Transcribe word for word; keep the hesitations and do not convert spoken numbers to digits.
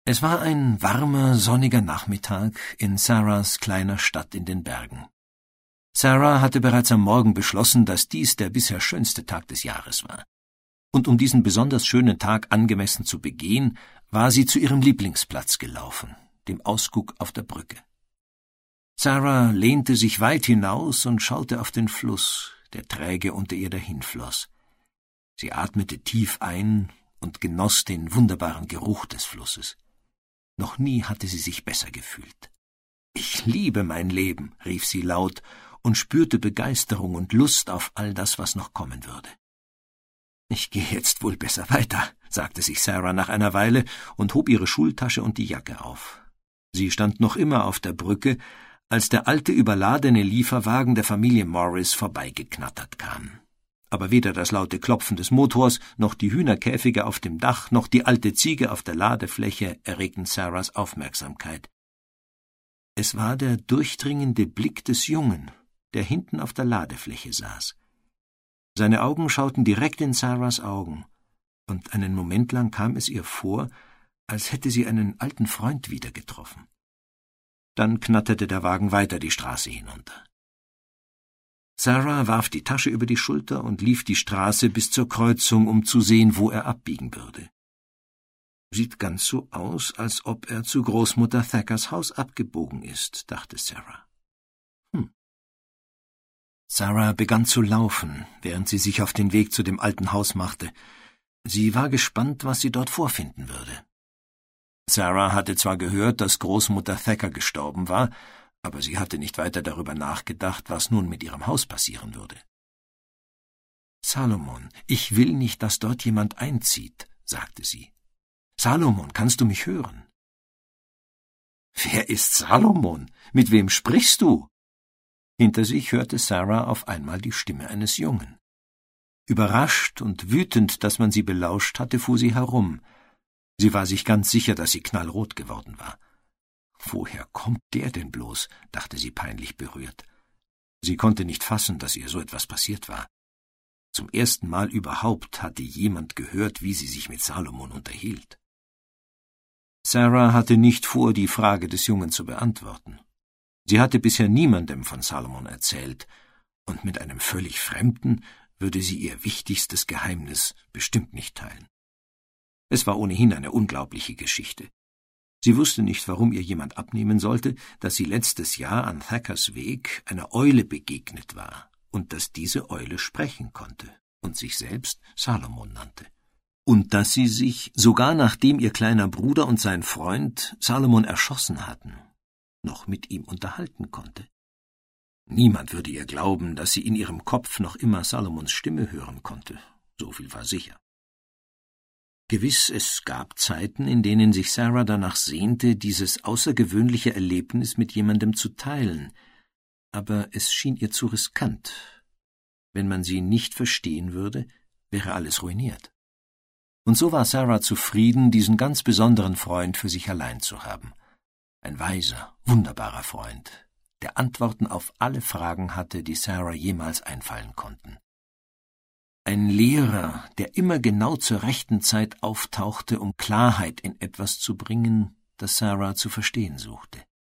Es war ein warmer, sonniger Nachmittag in Sarahs kleiner Stadt in den Bergen. Sarah hatte bereits am Morgen beschlossen, dass dies der bisher schönste Tag des Jahres war. Und um diesen besonders schönen Tag angemessen zu begehen, war sie zu ihrem Lieblingsplatz gelaufen, dem Ausguck auf der Brücke. Sarah lehnte sich weit hinaus und schaute auf den Fluss, der träge unter ihr dahinfloss. Sie atmete tief ein und genoss den wunderbaren Geruch des Flusses. Noch nie hatte sie sich besser gefühlt. »Ich liebe mein Leben«, rief sie laut und spürte Begeisterung und Lust auf all das, was noch kommen würde. »Ich gehe jetzt wohl besser weiter«, sagte sich Sarah nach einer Weile und hob ihre Schultasche und die Jacke auf. Sie stand noch immer auf der Brücke, als der alte, überladene Lieferwagen der Familie Morris vorbeigeknattert kam. Aber weder das laute Klopfen des Motors, noch die Hühnerkäfige auf dem Dach, noch die alte Ziege auf der Ladefläche erregten Sarahs Aufmerksamkeit. Es war der durchdringende Blick des Jungen, der hinten auf der Ladefläche saß. Seine Augen schauten direkt in Sarahs Augen, und einen Moment lang kam es ihr vor, als hätte sie einen alten Freund wieder getroffen. Dann knatterte der Wagen weiter die Straße hinunter. Sarah warf die Tasche über die Schulter und lief die Straße bis zur Kreuzung, um zu sehen, wo er abbiegen würde. »Sieht ganz so aus, als ob er zu Großmutter Thackers Haus abgebogen ist«, dachte Sarah. Hm. Sarah begann zu laufen, während sie sich auf den Weg zu dem alten Haus machte. Sie war gespannt, was sie dort vorfinden würde. Sarah hatte zwar gehört, dass Großmutter Thacker gestorben war, aber sie hatte nicht weiter darüber nachgedacht, was nun mit ihrem Haus passieren würde. »Salomon, ich will nicht, dass dort jemand einzieht«, sagte sie. »Salomon, kannst du mich hören?« »Wer ist Salomon? Mit wem sprichst du?« Hinter sich hörte Sarah auf einmal die Stimme eines Jungen. Überrascht und wütend, dass man sie belauscht hatte, fuhr sie herum. Sie war sich ganz sicher, dass sie knallrot geworden war. »Woher kommt der denn bloß?« dachte sie peinlich berührt. Sie konnte nicht fassen, dass ihr so etwas passiert war. Zum ersten Mal überhaupt hatte jemand gehört, wie sie sich mit Salomon unterhielt. Sarah hatte nicht vor, die Frage des Jungen zu beantworten. Sie hatte bisher niemandem von Salomon erzählt, und mit einem völlig Fremden würde sie ihr wichtigstes Geheimnis bestimmt nicht teilen. Es war ohnehin eine unglaubliche Geschichte. Sie wusste nicht, warum ihr jemand abnehmen sollte, dass sie letztes Jahr an Thackers Weg einer Eule begegnet war und dass diese Eule sprechen konnte und sich selbst Salomon nannte. Und dass sie sich, sogar nachdem ihr kleiner Bruder und sein Freund Salomon erschossen hatten, noch mit ihm unterhalten konnte. Niemand würde ihr glauben, dass sie in ihrem Kopf noch immer Salomons Stimme hören konnte, so viel war sicher. Gewiss, es gab Zeiten, in denen sich Sarah danach sehnte, dieses außergewöhnliche Erlebnis mit jemandem zu teilen, aber es schien ihr zu riskant. Wenn man sie nicht verstehen würde, wäre alles ruiniert. Und so war Sarah zufrieden, diesen ganz besonderen Freund für sich allein zu haben. Ein weiser, wunderbarer Freund, der Antworten auf alle Fragen hatte, die Sarah jemals einfallen konnten. Ein Lehrer, der immer genau zur rechten Zeit auftauchte, um Klarheit in etwas zu bringen, das Sarah zu verstehen suchte.